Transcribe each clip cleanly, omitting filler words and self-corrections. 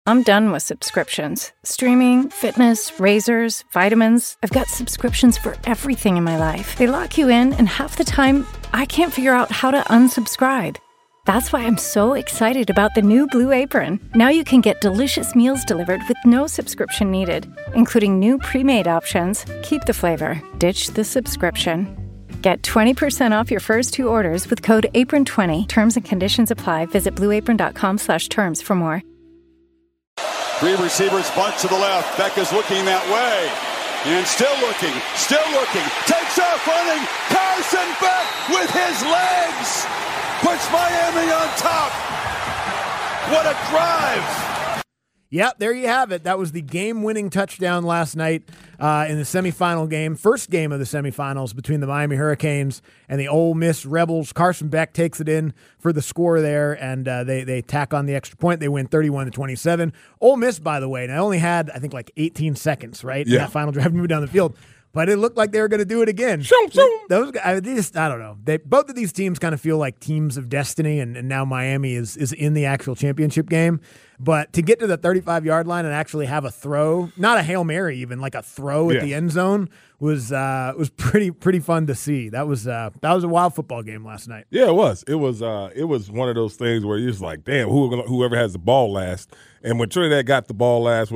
I'm done with subscriptions. Streaming, fitness, razors, vitamins. I've got subscriptions for everything in my life. They lock you in, and half the time, I can't figure out how to unsubscribe. That's why I'm so excited about the new Blue Apron. Now you can get delicious meals delivered with no subscription needed, including new pre-made options. Keep the flavor, ditch the subscription. Get 20% off your first 2 orders with code APRON20. Terms and conditions apply. Visit blueapron.com/terms for more. 3 receivers bunch to the left. Becca's looking that way. And still looking. Takes off running. Carson Beck with his legs. Puts Miami on top. What a drive. Yeah, there you have it. That was the game-winning touchdown last night in the semifinal game. First game of the semifinals between the Miami Hurricanes and the Ole Miss Rebels. Carson Beck takes it in for the score there, and they tack on the extra point. They win 31-27. Ole Miss, by the way, and I only had, I think, like 18 seconds, right? Yeah. In that final drive to move down the field. But it looked like they were going to do it again. Those guys, I don't know. Both of these teams kind of feel like teams of destiny, and now Miami is in the actual championship game. But to get to the 35-yard line and actually have a throw, not a Hail Mary even, like a throw at the end zone was pretty fun to see. That was a wild football game last night. Yeah, it was. It was one of those things where you're just like, damn, whoever has the ball last. And when Trinidad got the ball last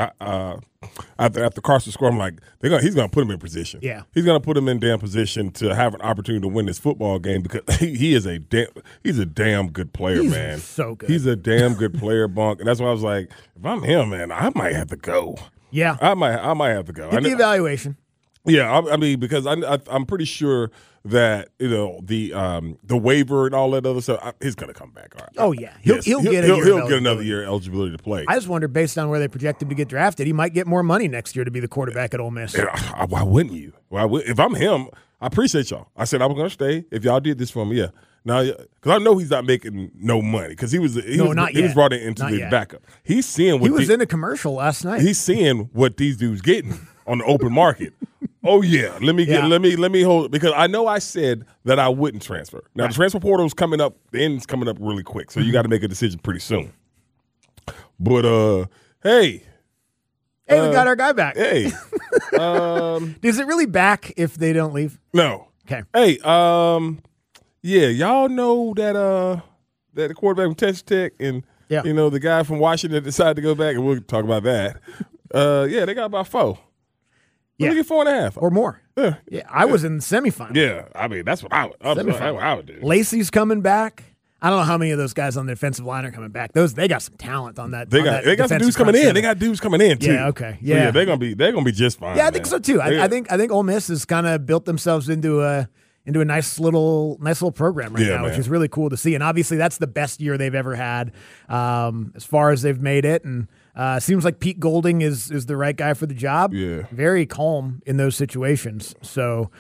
after Carson scored, I'm like, he's going to put him in position. Yeah, he's going to put him in damn position to have an opportunity to win this football game because he's a damn good player, man. So good. He's a damn good player, Bunk. And that's why I was like, if I'm him, man, I might have to go. Yeah, I might have to go. Get the evaluation. Yeah, I mean, because I'm pretty sure that the waiver and all that other stuff, he's going to come back. All right. Oh yeah, he'll get another year eligibility to play. I just wonder, based on where they project him to get drafted, he might get more money next year to be the quarterback at Ole Miss. Why wouldn't you? If I'm him, I appreciate y'all. I said I was going to stay if y'all did this for me. Yeah. Now, because I know he's not making no money because he was brought into the backup. He's seeing what he was in a commercial last night. He's seeing what these dudes getting on the open market. Oh yeah, let me hold, because I know I said that I wouldn't transfer. Now the transfer portal is coming up, the end's coming up really quick, so you got to make a decision pretty soon. But hey, we got our guy back. Hey, is it really back if they don't leave? No. Okay. Hey, yeah, y'all know that the quarterback from Texas Tech and the guy from Washington decided to go back, and we'll talk about that. They got about 4. Let me get 4.5 or more. Yeah, I was in the semifinal. Yeah, I mean that's what I would do. Lacey's coming back. I don't know how many of those guys on the defensive line are coming back. They got some talent on that. They got some dudes coming in. They got dudes coming in too. Yeah, okay. Yeah, so they're gonna be just fine. Yeah, I think so too. I think Ole Miss has kind of built themselves into a nice little program right now, which is really cool to see. And obviously, that's the best year they've ever had as far as they've made it. And seems like Pete Golding is the right guy for the job. Yeah, very calm in those situations. So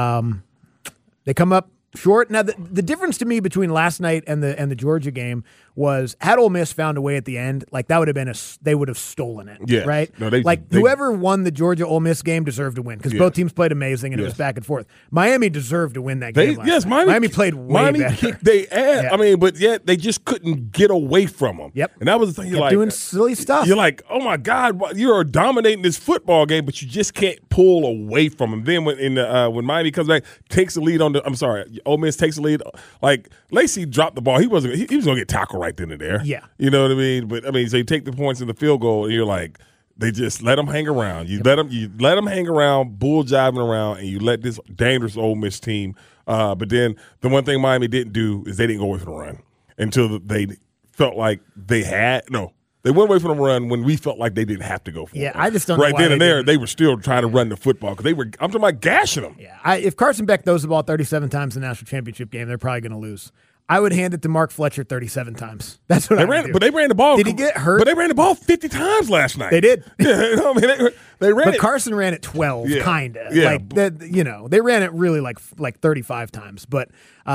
they come up short. Now, the difference to me between last night and the Georgia game was, had Ole Miss found a way at the end, like that would have been they would have stolen it. Yeah, right. No, whoever won the Georgia Ole Miss game deserved to win because both teams played amazing and it was back and forth. Miami deserved to win that game. Miami played way better. Kicked they ass. Yeah. I mean, but yet they just couldn't get away from them. Yep. And that was the thing. You're like doing silly stuff. You're like, oh my God, you're dominating this football game, but you just can't pull away from them. Then when Miami comes back, takes the lead Ole Miss takes the lead. Like Lacey dropped the ball. He was going to get tackled right then and there. Yeah. You know what I mean? But I mean, so you take the points in the field goal, and you're like, they just let them hang around. You let them hang around, bull jiving around, and you let this dangerous Ole Miss team. But then the one thing Miami didn't do is they didn't go away from the run until they felt like they had no. They went away from the run when we felt like they didn't have to go for it. Yeah, I just don't know right why then and there. didn't. They were still trying to run the football because I'm talking about gashing them. Yeah, if Carson Beck throws the ball 37 times in the national championship game, they're probably going to lose. I would hand it to Mark Fletcher 37 times. That's what I would do. But they ran the ball. Did he get hurt? But they ran the ball 50 times last night. They did. Yeah, I mean, they ran but it. Carson ran it 12, kind of. Yeah. They ran it really like 35 times. But,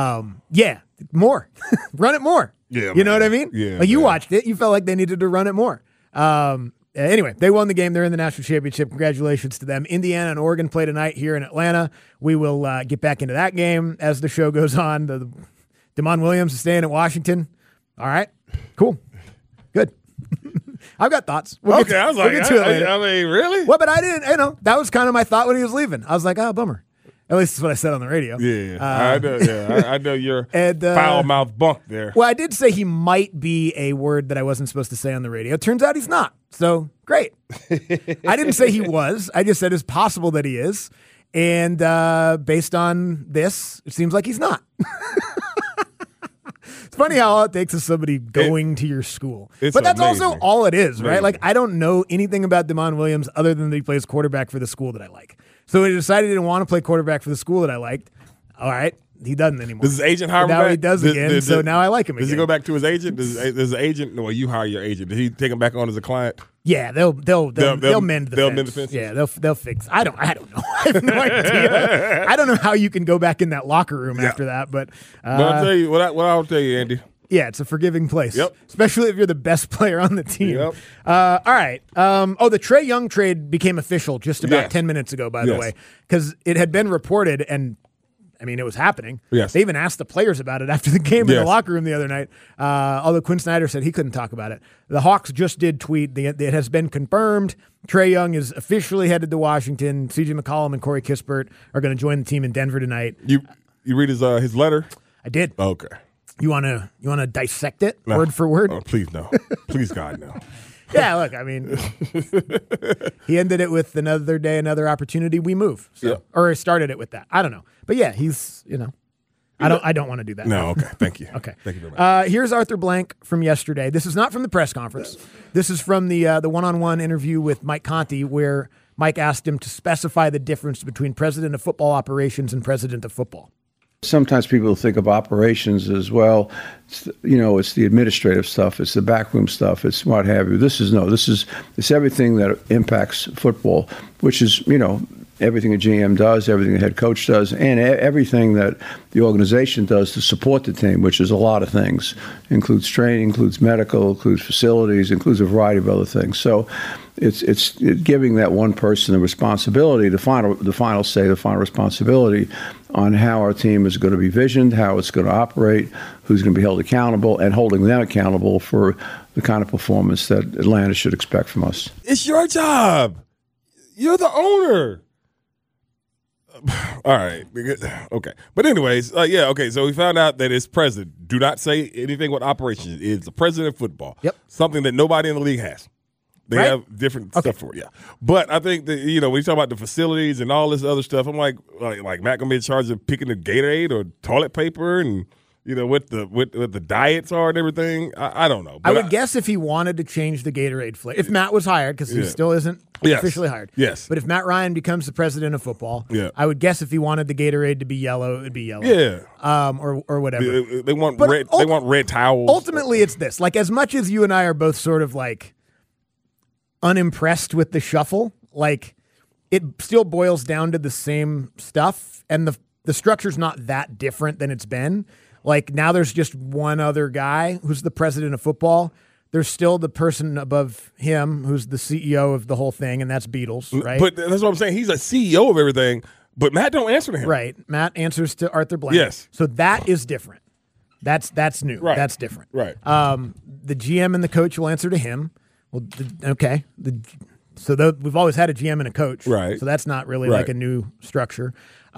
more. Run it more. Yeah, you know what I mean? Yeah. You watched it. You felt like they needed to run it more. Anyway, they won the game. They're in the national championship. Congratulations to them. Indiana and Oregon play tonight here in Atlanta. We will get back into that game as the show goes on. Damon Williams is staying at Washington. All right. Cool. Good. I've got thoughts. I was like, we'll get to it later. I mean, really? Well, but I didn't. That was kind of my thought when he was leaving. I was like, oh, bummer. At least that's what I said on the radio. I know. Yeah, I know you're foul-mouthed bunk there. Well, I did say he might be a word that I wasn't supposed to say on the radio. Turns out he's not. So great. I didn't say he was. I just said it's possible that he is. And based on this, it seems like he's not. It's funny how all it takes is somebody going to your school. But that's amazing. Also all it is, right? Like, I don't know anything about Damon Williams other than that he plays quarterback for the school that I like. So he decided he didn't want to play quarterback for the school that I liked. All right. He doesn't anymore. Does his agent hire him now back? He does again, so now I like him again. Does he go back to his agent? Does the agent, well, you hire your agent. Does he take him back on as a client? Yeah, they'll mend the they'll fence. mend the fence. Yeah, they'll fix. I don't know. I have no idea. I don't know how you can go back in that locker room after that, but I'll tell you what I'll tell you, Andy. Yeah, it's a forgiving place. Yep. Especially if you're the best player on the team. Yep. All right. The Trae Young trade became official just about 10 minutes ago, by the way, because it had been reported, and I mean, it was happening. Yes. They even asked the players about it after the game in the locker room the other night, although Quinn Snyder said he couldn't talk about it. The Hawks just did tweet. It has been confirmed. Trae Young is officially headed to Washington. C.J. McCollum and Corey Kispert are going to join the team in Denver tonight. You read his letter? I did. Okay. You want to dissect it word for word? Oh, please no. Please God no. Yeah, look, I mean, he ended it with another day, another opportunity. We move, or started it with that. I don't know, but yeah, he's I don't want to do that. No, okay, thank you. Okay, thank you very much. Here's Arthur Blank from yesterday. This is not from the press conference. This is from the one-on-one interview with Mike Conti, where Mike asked him to specify the difference between president of football operations and president of football. Sometimes people think of operations as well. It's the administrative stuff. It's the backroom stuff. It's what have you. It's everything that impacts football, which is, everything a GM does, everything the head coach does, and everything that the organization does to support the team, which is a lot of things. Includes training, includes medical, includes facilities, includes a variety of other things. So it's giving that one person the responsibility, the final responsibility on how our team is going to be visioned, how it's going to operate, who's going to be held accountable, and holding them accountable for the kind of performance that Atlanta should expect from us. It's your job. You're the owner. All right. Okay. But anyways, okay. So we found out that it's president. Do not say anything with operations. It's the president of football. Yep. Something that nobody in the league has. They have different stuff for it, yeah. But I think that, when you talk about the facilities and all this other stuff, I'm like Matt gonna be in charge of picking the Gatorade or toilet paper and what the diets are and everything. I don't know. But I would guess if he wanted to change the Gatorade flavor, if Matt was hired, because he still isn't officially hired. Yes. But if Matt Ryan becomes the president of football, I would guess if he wanted the Gatorade to be yellow, it'd be yellow. Yeah. Or whatever. They want red. They want red towels. Ultimately, it's this. Like, as much as you and I are both sort of like unimpressed with the shuffle, like, it still boils down to the same stuff, and the structure's not that different than it's been. Like, now there's just one other guy who's the president of football. There's still the person above him who's the CEO of the whole thing, and that's Beatles, right? But that's what I'm saying. He's a CEO of everything, but Matt don't answer to him. Right. Matt answers to Arthur Blank. Yes. So that is different. That's new. Right. That's different. Right. The GM and the coach will answer to him. Well, okay. We've always had a GM and a coach. Right. So that's not really like a new structure.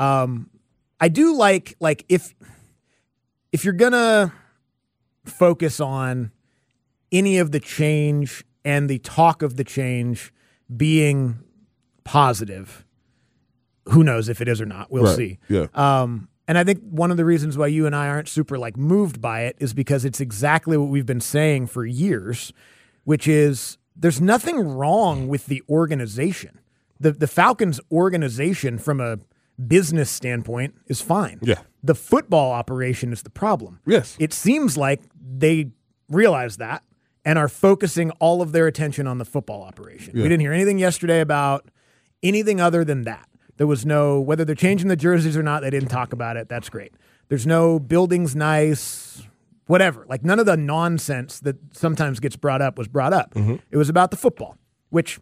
I do like if you're going to focus on any of the change and the talk of the change being positive, who knows if it is or not? We'll see. Yeah. And I think one of the reasons why you and I aren't super moved by it is because it's exactly what we've been saying for years, which is there's nothing wrong with the organization. The Falcons organization from a business standpoint is fine. Yeah. The football operation is the problem. Yes. It seems like they realize that and are focusing all of their attention on the football operation. Yeah. We didn't hear anything yesterday about anything other than that. There was no, whether they're changing the jerseys or not, they didn't talk about it. That's great. There's no building's nice, whatever. Like, none of the nonsense that sometimes gets brought up was brought up. Mm-hmm. It was about the football, which,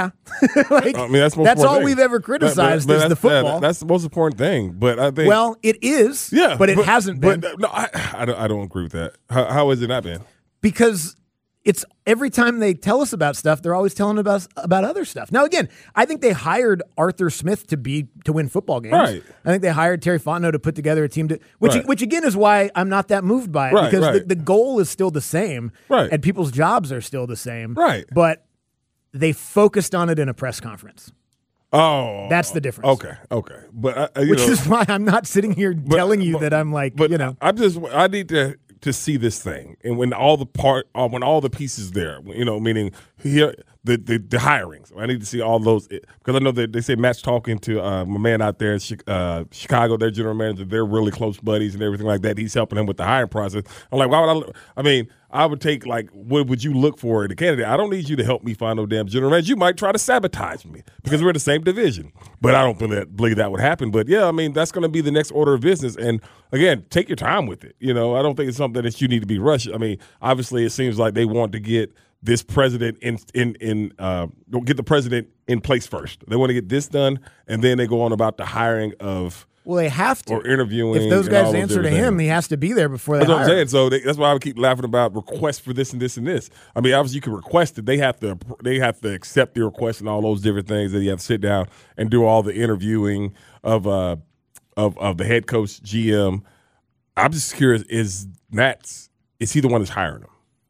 that's all we've ever criticized is the football. That's the most important thing. But I think, well, it is, but it hasn't been. But no, I don't agree with that. How has it not been? Because it's every time they tell us about stuff, they're always telling us about other stuff. Now, again, I think they hired Arthur Smith to win football games. Right. I think they hired Terry Fontenot to put together a team which again is why I'm not that moved by it, because the goal is still the same, and people's jobs are still the same, but they focused on it in a press conference. Oh, that's the difference. Okay, but which is why I'm not sitting here telling you that I'm like, I need to see this thing, and when all the pieces there, meaning here the hirings. I need to see all those, because I know that they say Matt's talking to my man out there in Chicago, their general manager. They're really close buddies and everything like that. He's helping him with the hiring process. I'm like, why would I would take, like, what would you look for in a candidate? I don't need you to help me find no damn general manager. You might try to sabotage me because we're in the same division. But I don't believe that would happen. But, yeah, that's going to be the next order of business. And, again, take your time with it. I don't think it's something that you need to be rushed. Obviously it seems like they want to get this president get the president in place first. They want to get this done, and then they go on about the hiring of – well, they have to. Or interviewing. If those guys answer to him, he has to be there before they hire. That's what I'm saying. So that's why I would keep laughing about requests for this and this and this. Obviously you can request it. They have to accept the request and all those different things. That you have to sit down and do all the interviewing of the head coach, GM. I'm just curious: is he the one that's hiring them?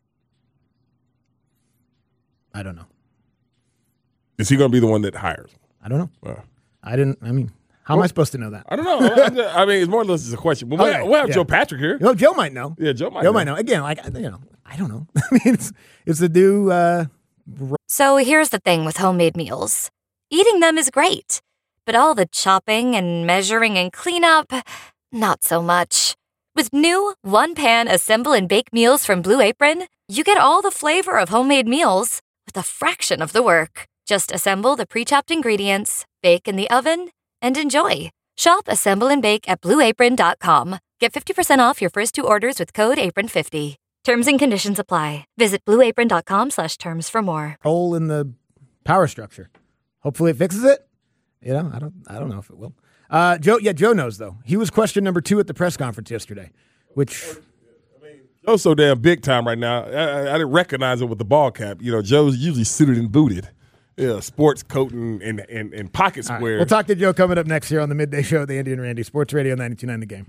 I don't know. Is he going to be the one that hires them? I don't know. How am I supposed to know that? I don't know. It's more or less just a question. But we'll have Joe Patrick here. Joe might know. Yeah, Joe might know. Again, I don't know. It's the new. So here's the thing with homemade meals. Eating them is great, but all the chopping and measuring and cleanup, not so much. With new one-pan assemble and bake meals from Blue Apron, you get all the flavor of homemade meals with a fraction of the work. Just assemble the pre-chopped ingredients, bake in the oven, and enjoy. Shop, assemble, and bake at BlueApron.com. Get 50% off your first 2 orders with code APRON50. Terms and conditions apply. Visit BlueApron.com/terms for more. Hole in the power structure. Hopefully it fixes it. I don't know if it will. Joe knows, though. He was question number 2 at the press conference yesterday, which... Joe's so damn big time right now. I didn't recognize him with the ball cap. Joe's usually suited and booted. Yeah, sports coat and pocket square. Right. We'll talk to Joe coming up next here on the Midday Show at the Andy and Randy Sports Radio 92.9 The Game.